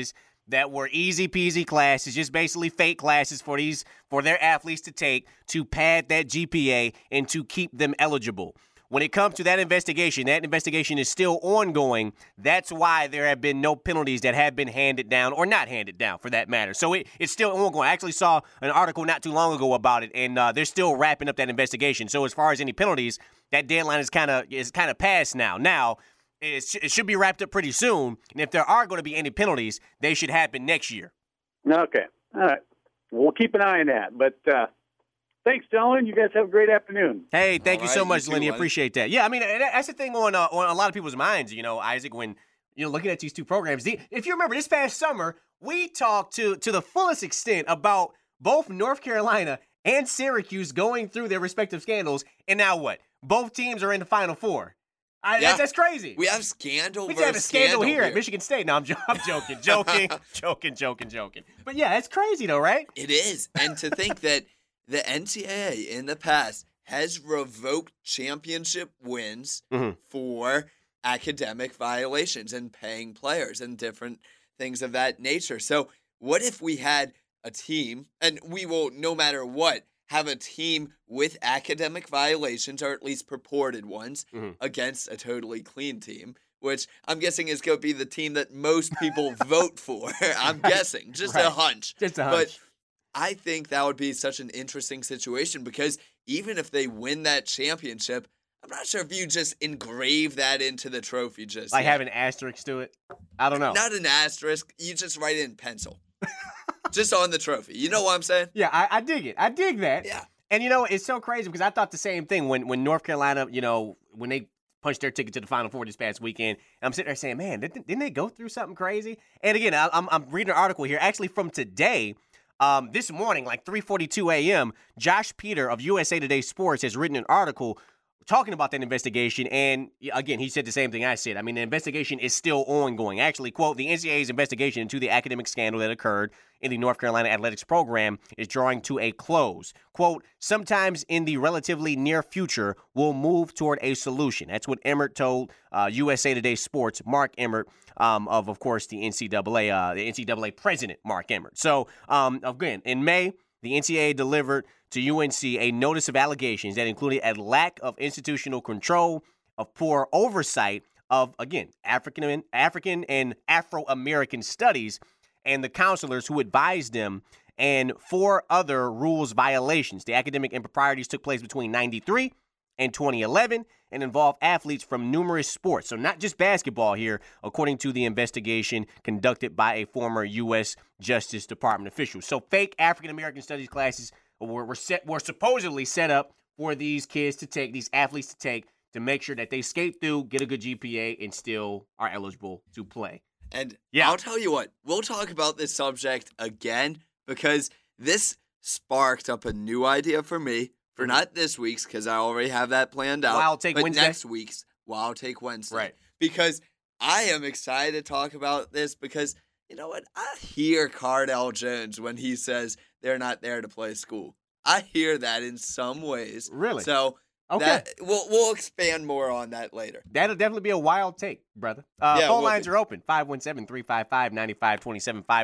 that were easy peasy classes, just basically fake classes for their athletes to take to pad that GPA and to keep them eligible. When it comes to that investigation is still ongoing. That's why there have been no penalties that have been handed down or not handed down, for that matter. So it's still ongoing. I actually saw an article not too long ago about it, and they're still wrapping up that investigation. So as far as any penalties, that deadline is kind of passed now. Now, it should be wrapped up pretty soon, and if there are going to be any penalties, they should happen next year. Okay. All right. We'll keep an eye on that. But thanks, gentlemen. You guys have a great afternoon. Hey, thank you so much, Lenny. Appreciate that. Yeah, I mean, that's the thing on a lot of people's minds, Isaac, when, looking at these two programs. If you remember, this past summer, we talked to the fullest extent about both North Carolina and Syracuse going through their respective scandals, and now what? Both teams are in the Final Four. That's crazy. We have scandal. We have a scandal here at Michigan State. No, I'm joking. But yeah, it's crazy though, right? It is. And to think that the NCAA in the past has revoked championship wins for academic violations and paying players and different things of that nature. So what if we had a team, and we will, no matter what, have a team with academic violations, or at least purported ones, against a totally clean team, which I'm guessing is going to be the team that most people vote for. I'm guessing. Just a hunch. Just a hunch. But I think that would be such an interesting situation, because even if they win that championship, I'm not sure if you just engrave that into the trophy just like yet. have an asterisk to it. I don't know. Not an asterisk. You just write it in pencil. Just on the trophy. You know what I'm saying? Yeah, I dig it. I dig that. Yeah. And, it's so crazy because I thought the same thing when North Carolina, when they punched their ticket to the Final Four this past weekend. I'm sitting there saying, man, didn't they go through something crazy? And again, I'm reading an article here actually from today. This morning, like 3:42 a.m., Josh Peter of USA Today Sports has written an article talking about that investigation, and again, he said the same thing I said. I mean, the investigation is still ongoing. Actually, quote, the NCAA's investigation into the academic scandal that occurred in the North Carolina athletics program is drawing to a close. Quote, sometimes in the relatively near future, we'll move toward a solution. That's what Emmert told USA Today Sports, Mark Emmert, of course, the NCAA president, Mark Emmert. So, again, in May, the NCAA delivered to UNC a notice of allegations that included a lack of institutional control, of poor oversight of, again, African and Afro-American studies, and the counselors who advised them, and 4 other rules violations. The academic improprieties took place between 1993 and 2011 and involved athletes from numerous sports. So not just basketball here, according to the investigation conducted by a former U.S. Justice Department official. So fake African-American studies classes were supposedly set up for these kids to take, these athletes to take, to make sure that they skate through, get a good GPA, and still are eligible to play. And I'll tell you what, we'll talk about this subject again, because this sparked up a new idea for me. For not this week's, because I already have that planned out. Wild Take Wednesday? Next week's Wild Take Wednesday. Right. Because I am excited to talk about this, because, you know what? I hear Cardell Jones when he says they're not there to play school. I hear that in some ways. Really? So okay. We'll expand more on that later. That'll definitely be a wild take, brother. Phone lines are open, 517-355-9527,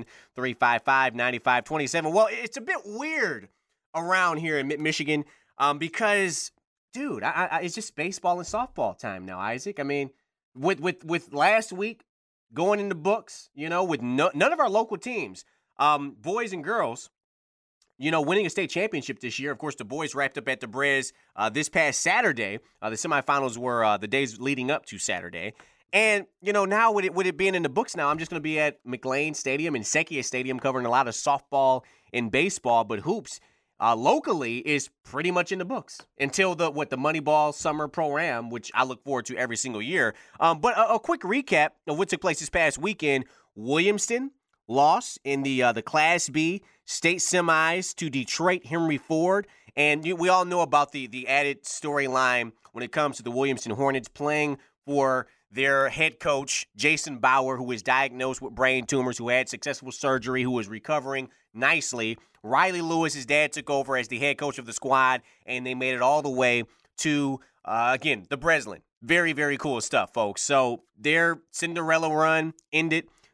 517-355-9527. Well, it's a bit weird around here in Michigan because, dude, it's just baseball and softball time now, Isaac. I mean, with last week going in the books, with none of our local teams, boys and girls, winning a state championship this year. Of course, the boys wrapped up at the Brez this past Saturday. The semifinals were the days leading up to Saturday. And, now with it being in the books now, I'm just going to be at McLean Stadium and Sekia Stadium covering a lot of softball and baseball, but hoops locally is pretty much in the books until the Moneyball Summer Pro-Am, which I look forward to every single year. But a quick recap of what took place this past weekend. Williamston lost in the Class B state semis to Detroit Henry Ford. And we all know about the added storyline when it comes to the Williamston Hornets playing for their head coach, Jason Bauer, who was diagnosed with brain tumors, who had successful surgery, who was recovering nicely. Riley Lewis, his dad, took over as the head coach of the squad, and they made it all the way to, again, the Breslin. Very, very cool stuff, folks. So their Cinderella run ended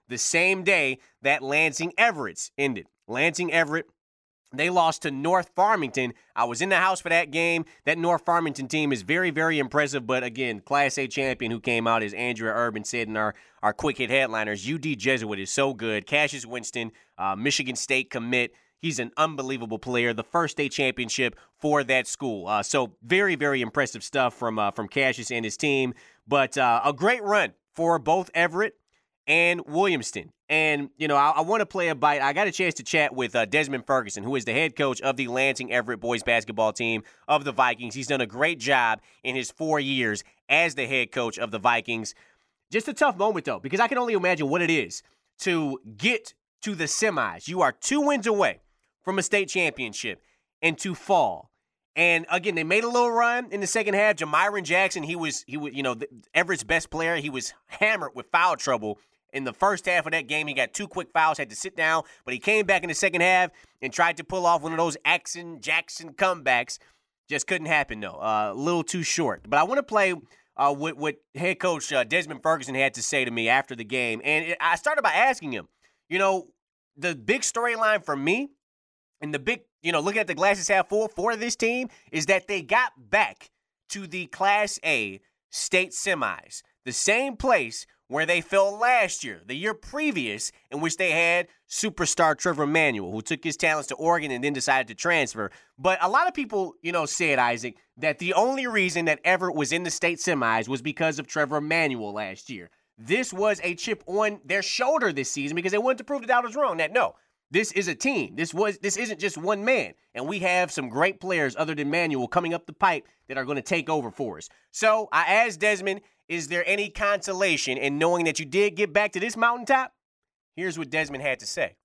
the same day that Lansing Everett's ended. Lansing Everett, they lost to North Farmington. I was in the house for that game. That North Farmington team is very, very impressive. But again, Class A champion who came out, as Andrea Urban said in our quick hit headliners, UD Jesuit is so good. Cassius Winston, Michigan State commit. He's an unbelievable player. The first state championship for that school. So very, very impressive stuff from Cassius and his team. But a great run for both Everett and Williamston. And, you know, I want to play a bite. I got a chance to chat with Desmond Ferguson, who is the head coach of the Lansing Everett boys basketball team of the Vikings. He's done a great job in his 4 years as the head coach of the Vikings. Just a tough moment, though, because I can only imagine what it is to get to the semis. You are 2 wins away from a state championship and to fall. And again, they made a little run in the second half. Jamyron Jackson, he was Everett's best player. He was hammered with foul trouble in the first half of that game. He got 2 quick fouls, had to sit down, but he came back in the second half and tried to pull off one of those Jackson comebacks. Just couldn't happen, though. A little too short. But I want to play what head coach Desmond Ferguson had to say to me after the game. And I started by asking him, you know, the big storyline for me and the big, looking at the glasses half full for this team is that they got back to the Class A state semis, the same place where they fell last year, the year previous, in which they had superstar Trevor Manuel, who took his talents to Oregon and then decided to transfer. But a lot of people, said, Isaac, that the only reason that Everett was in the state semis was because of Trevor Manuel last year. This was a chip on their shoulder this season because they wanted to prove the doubters wrong that no, this is a team. This isn't just one man. And we have some great players other than Manuel coming up the pipe that are going to take over for us. So I asked Desmond, is there any consolation in knowing that you did get back to this mountaintop? Here's what Desmond had to say.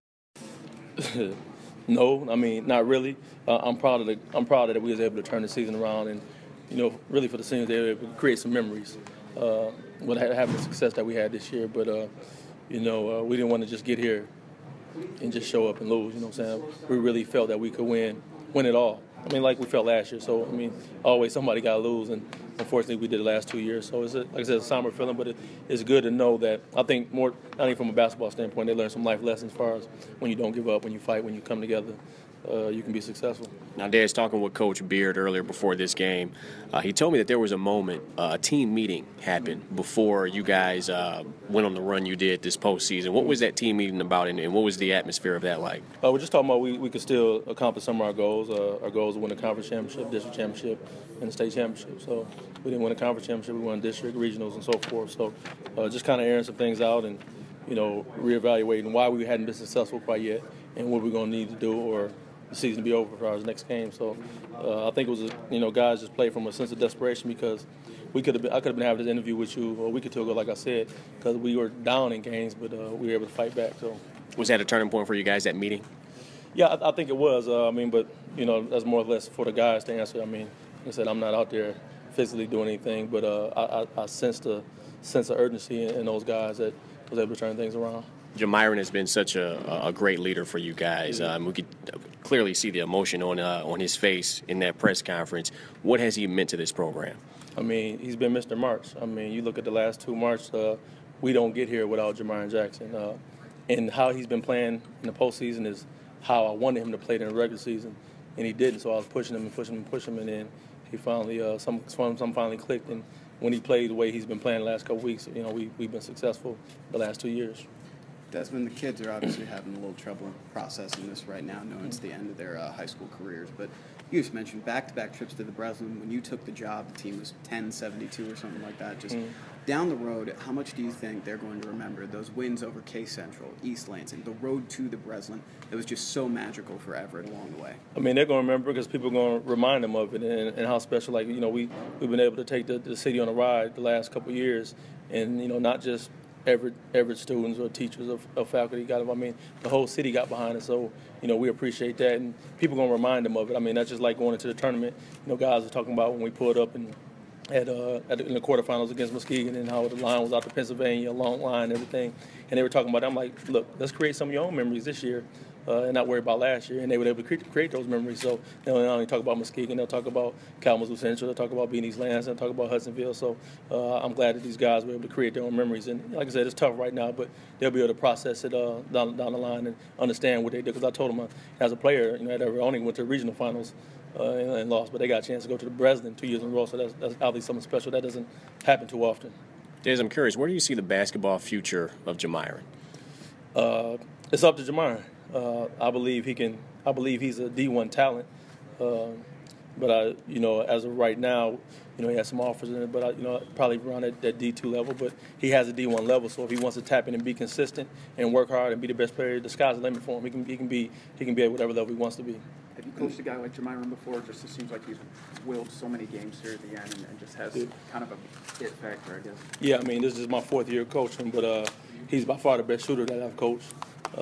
No, I mean, not really. I'm proud that we was able to turn the season around and, really for the seniors, they were able to create some memories with having the success that we had this year. But, we didn't want to just get here and just show up and lose, you know what I'm saying? We really felt that we could win it all. I mean, like we felt last year. So, always somebody got to lose, and unfortunately we did the last 2 years. So, like I said, it's a somber feeling, but it's good to know that I think more, not even from a basketball standpoint, they learn some life lessons as far as when you don't give up, when you fight, when you come together, you can be successful. Now, Dad's talking with Coach Beard earlier before this game. He told me that there was a moment, a team meeting happened before you guys went on the run you did this postseason. What was that team meeting about, and what was the atmosphere of that like? We're just talking about we could still accomplish some of our goals. Our goals were win the conference championship, district championship, and the state championship. So we didn't win a conference championship, we won district, regionals, and so forth. So just kind of airing some things out and, reevaluating why we hadn't been successful quite yet and what we're going to need to do or the season to be over for our next game. So I think it was, guys just played from a sense of desperation because I could have been having this interview with you a week or two ago, like I said, because we were down in games, but we were able to fight back. So was that a turning point for you guys, that meeting? Yeah, I think it was. But that's more or less for the guys to answer. Like I said, I'm not out there physically doing anything, but I sensed a sense of urgency in those guys that was able to turn things around. Jamyron has been such a great leader for you guys. We could clearly see the emotion on his face in that press conference. What has he meant to this program? He's been Mr. March. You look at the last 2 March, we don't get here without Jamyron Jackson. And how he's been playing in the postseason is how I wanted him to play in the regular season, and he didn't. So I was pushing him, and then he finally some finally clicked. And when he played the way he's been playing the last couple weeks, we've been successful the last 2 years. Desmond, the kids are obviously having a little trouble processing this right now, knowing it's the end of their high school careers. But you just mentioned back-to-back trips to the Breslin. When you took the job, the team was 10-72 or something like that. Just down the road, how much do you think they're going to remember those wins over Case Central, East Lansing, the road to the Breslin that was just so magical for Everett along the way? They're going to remember because people are going to remind them of it and how special. We've been able to take the city on a ride the last couple of years, and not just Everett students or teachers or faculty got it. The whole city got behind it, so we appreciate that, and people gonna remind them of it. That's just like going into the tournament. Guys are talking about when we pulled up and in the quarterfinals against Muskegon and how the line was out to Pennsylvania, a long line, and everything, and they were talking about it. I'm like, look, let's create some of your own memories this year and not worry about last year, and they were able to create those memories. So they'll not only talk about Muskegon, they'll talk about Kalamazoo Central, they'll talk about Beanie's Lands, they'll talk about Hudsonville. So I'm glad that these guys were able to create their own memories. And like I said, it's tough right now, but they'll be able to process it down the line and understand what they did. Because I told them as a player, I only went to regional finals and lost, but they got a chance to go to the Breslin 2 years in a row. So that's obviously something special. That doesn't happen too often. Des, I'm curious, where do you see the basketball future of Jamiron? It's up to Jamiron. I believe he's a D1 talent. But as of right now, he has some offers in it. But probably around that D2 level. But he has a D1 level. So if he wants to tap in and be consistent and work hard and be the best player, the sky's the limit for him. He can be at whatever level he wants to be. Have you coached a guy like Jamiron before? Just it seems like he's willed so many games here at the end and just has kind of a hit factor, I guess. Yeah, this is my 4th year coaching, but he's by far the best shooter that I've coached.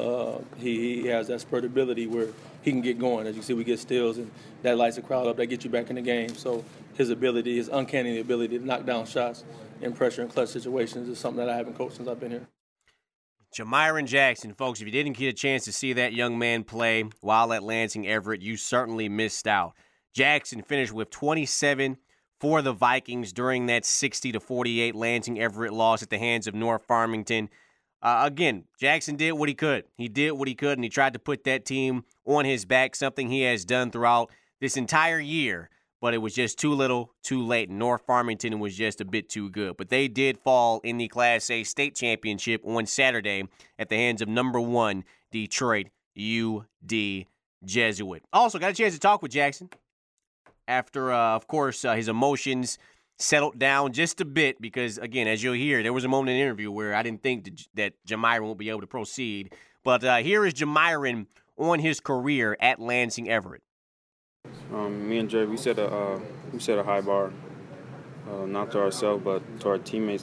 He has that spurt ability where he can get going. As you see, we get steals, and that lights the crowd up. That gets you back in the game. So his uncanny ability to knock down shots in pressure and clutch situations is something that I haven't coached since I've been here. Jamiron Jackson, folks, if you didn't get a chance to see that young man play while at Lansing Everett, you certainly missed out. Jackson finished with 27 for the Vikings during that 60-48 Lansing Everett loss at the hands of North Farmington. Again, Jackson did what he could. He did what he could, and he tried to put that team on his back, something he has done throughout this entire year. But it was just too little, too late. North Farmington was just a bit too good. But they did fall in the Class A state championship on Saturday at the hands of number 1 Detroit UD Jesuit. Also, got a chance to talk with Jackson after, of course, his emotions settled down just a bit because, again, as you'll hear, there was a moment in the interview where I didn't think that Jamiron won't be able to proceed. But here is Jamiron on his career at Lansing Everett. Me and Jay, we set a high bar, not to ourselves, but to our teammates.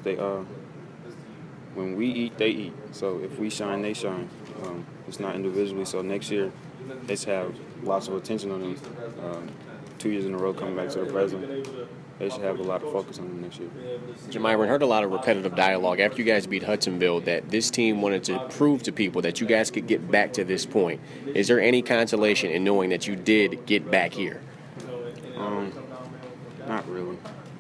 When we eat, they eat. So if we shine, they shine. It's not individually. So next year, they should have lots of attention on them. 2 years in a row coming back to the Breslin. They should have a lot of focus on them next year. Jamiron, heard a lot of repetitive dialogue after you guys beat Hudsonville that this team wanted to prove to people that you guys could get back to this point. Is there any consolation in knowing that you did get back here? Not really.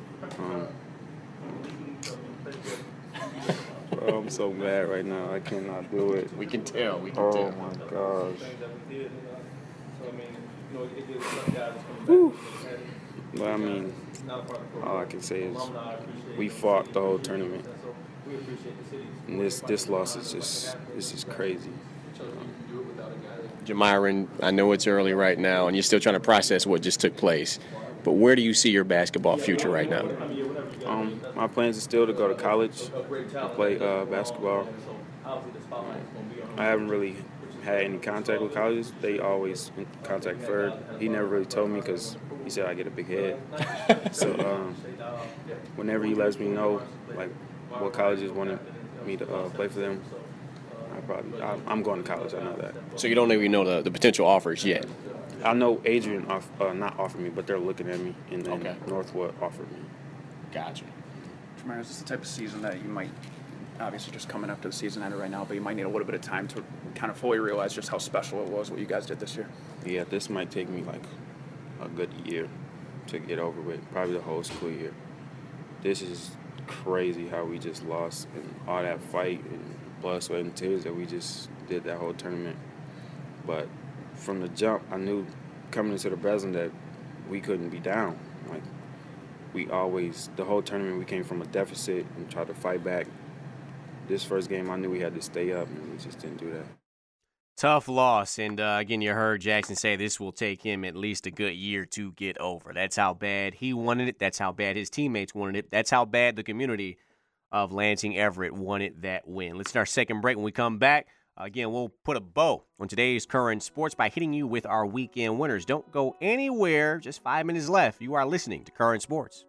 Bro, I'm so mad right now. I cannot do it. We can tell. Oh, my gosh. Whew. But, all I can say is we fought the whole tournament. And this loss is just crazy. Jamiron, I know it's early right now, and you're still trying to process what just took place. But where do you see your basketball future right now? My plans are still to go to college and play basketball. I haven't really had any contact with colleges. They always contact Ferg. He never really told me because he said I get a big head. So whenever he lets me know like what colleges wanted me to play for them, I'm going to college. I know that. So you don't even know the potential offers yet? I know Adrian not offered me, but they're looking at me, and then Northwood offered me. Gotcha. Jamiron, is this the type of season that you might, obviously just coming up to the season end right now, but you might need a little bit of time to kind of fully realize just how special it was what you guys did this year? Yeah, this might take me like a good year to get over with, probably the whole school year. This is crazy how we just lost and all that fight and blood, sweat, and tears that we just did that whole tournament. But from the jump, I knew coming into the Breslin that we couldn't be down. Like, the whole tournament, we came from a deficit and tried to fight back. This first game, I knew we had to stay up, and we just didn't do that. Tough loss, and again, you heard Jackson say this will take him at least a good year to get over. That's how bad he wanted it. That's how bad his teammates wanted it. That's how bad the community of Lansing Everett wanted that win. Let's take our second break. When we come back, again, we'll put a bow on today's current sports by hitting you with our weekend winners. Don't go anywhere. Just 5 minutes left. You are listening to Current Sports.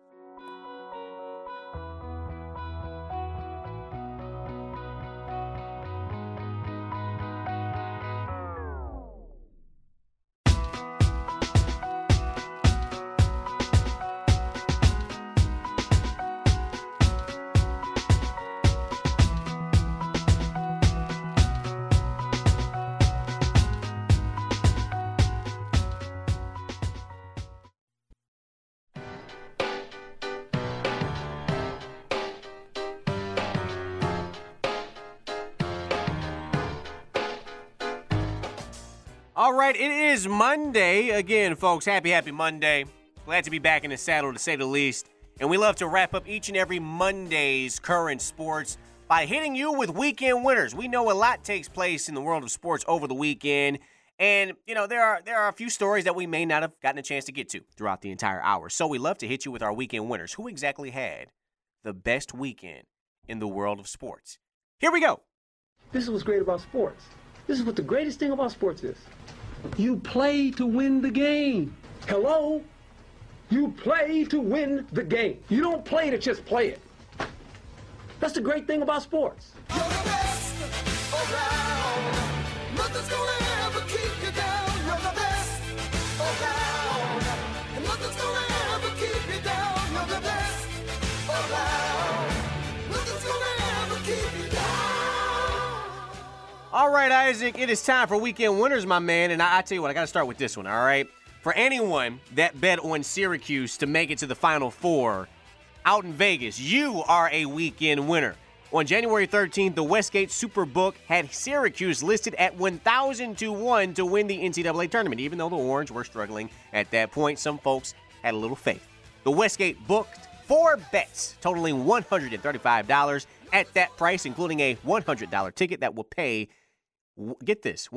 All right, it is Monday. Again, folks, happy Monday. Glad to be back in the saddle, to say the least. And we love to wrap up each and every Monday's current sports by hitting you with weekend winners. We know a lot takes place in the world of sports over the weekend. And, there are a few stories that we may not have gotten a chance to get to throughout the entire hour. So we love to hit you with our weekend winners. Who exactly had the best weekend in the world of sports? Here we go. This is what's great about sports. This is what the greatest thing about sports is. You play to win the game. Hello? You play to win the game. You don't play to just play it. That's the great thing about sports. You're the best around. Nothing's gonna ever keep you down. You're the best around. And nothing's gonna ever keep you down. You're the best around. Nothing's gonna ever keep you down. All right, Isaac, it is time for weekend winners, my man. And I tell you what, I got to start with this one, all right? For anyone that bet on Syracuse to make it to the Final Four out in Vegas, you are a weekend winner. On January 13th, the Westgate Superbook had Syracuse listed at 1,000-1 to win the NCAA tournament. Even though the Orange were struggling at that point, some folks had a little faith. The Westgate booked 4 bets totaling $135 at that price, including a $100 ticket that will pay, get this,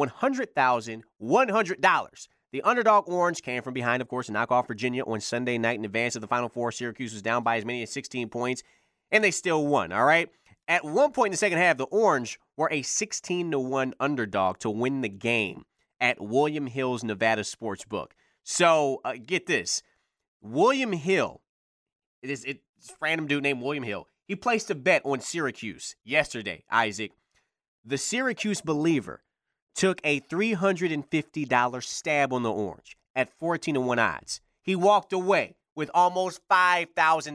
$100,100. The underdog Orange came from behind, of course, to knock off Virginia on Sunday night in advance of the Final Four. Syracuse was down by as many as 16 points, and they still won, all right? At one point in the second half, the Orange were a 16-1 underdog to win the game at William Hill's Nevada Sportsbook. So, get this. William Hill, it's a random dude named William Hill. He placed a bet on Syracuse yesterday, Isaac. The Syracuse Believer took a $350 stab on the Orange at 14-1 odds. He walked away with almost $5,000,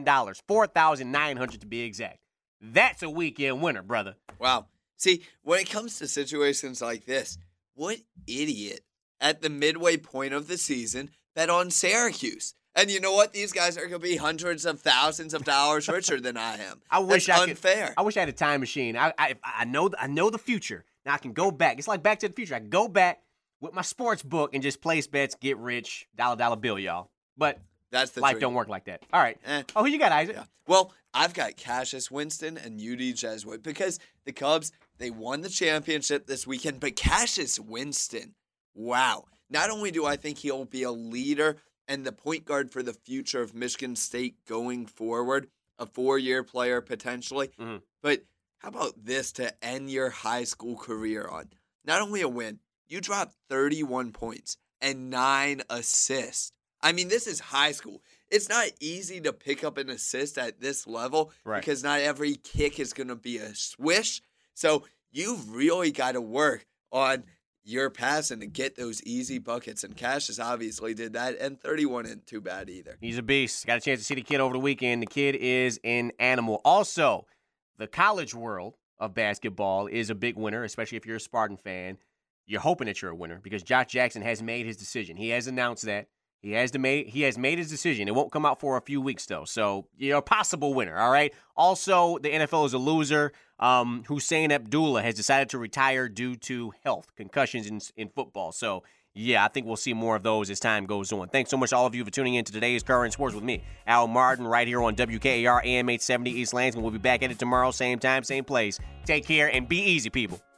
$4,900 to be exact. That's a weekend winner, brother. Wow. See, when it comes to situations like this, what idiot at the midway point of the season bet on Syracuse? And you know what? These guys are going to be hundreds of thousands of dollars richer than I am. That's unfair. I wish I had a time machine. I know the future. Now I can go back. It's like Back to the Future. I can go back with my sports book and just place bets, get rich, dollar bill, y'all. But that's the life dream. Don't work like that. All right. Oh, who you got, Isaac? Yeah. Well, I've got Cassius Winston and UD Jesuit because the Cubs, they won the championship this weekend. But Cassius Winston, wow. Not only do I think he'll be a leader and the point guard for the future of Michigan State going forward, a 4-year player potentially, but how about this to end your high school career on? Not only a win, you dropped 31 points and 9 assists. I mean, this is high school. It's not easy to pick up an assist at this level because not every kick is going to be a swish. So you've really got to work on your passing to get those easy buckets. And Cassius obviously did that, and 31 isn't too bad either. He's a beast. Got a chance to see the kid over the weekend. The kid is an animal. Also, the college world of basketball is a big winner, especially if you're a Spartan fan. You're hoping that you're a winner because Josh Jackson has made his decision. He has announced that. He has made his decision. It won't come out for a few weeks, though. So you're a possible winner, all right? Also, the NFL is a loser. Hussein Abdullah has decided to retire due to health, concussions in football. So, yeah, I think we'll see more of those as time goes on. Thanks so much, all of you, for tuning in to today's Current Sports with me, Al Martin, right here on WKAR AM 870 East Lansing. We'll be back at it tomorrow, same time, same place. Take care and be easy, people.